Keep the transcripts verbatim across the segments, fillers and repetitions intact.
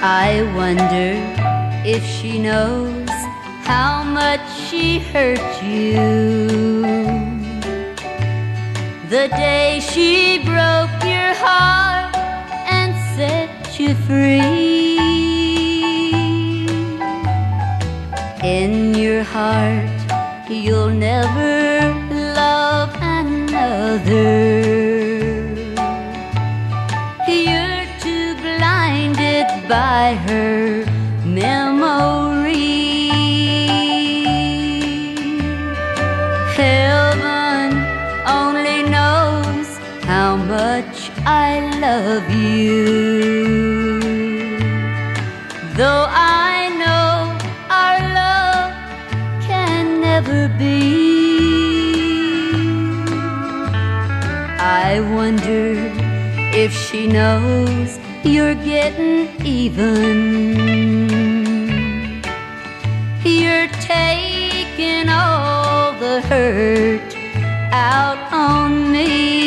I wonder if she knows how much she hurt you the day she broke your heart and set you free. In your heart you'll never love another. You're too blinded by her memory. Heaven only knows how much I love you. Though I know our love can never be, I wonder if she knows you're getting even. You're taking all the hurt out on me.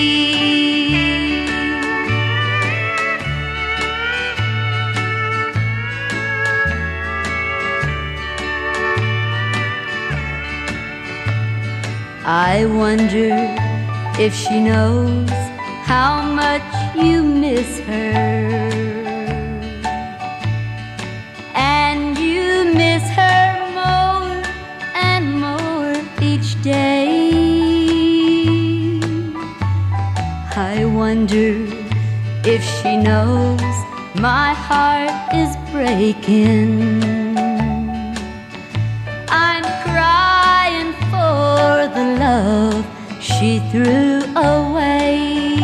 I wonder if she knows how much you miss her, and you miss her more and more each day. I wonder if she knows my heart is breaking. I'm crying for the love she threw away.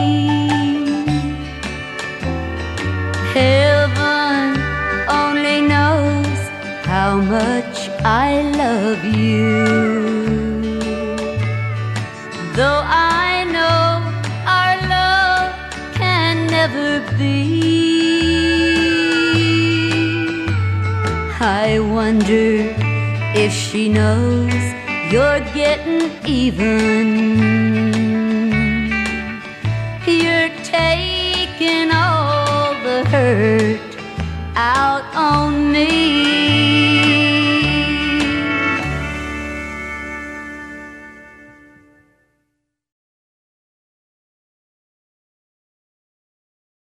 Heaven only knows how much I love you. Though I know our love can never be, I wonder if she knows you're getting even. You're taking all the hurt out on me.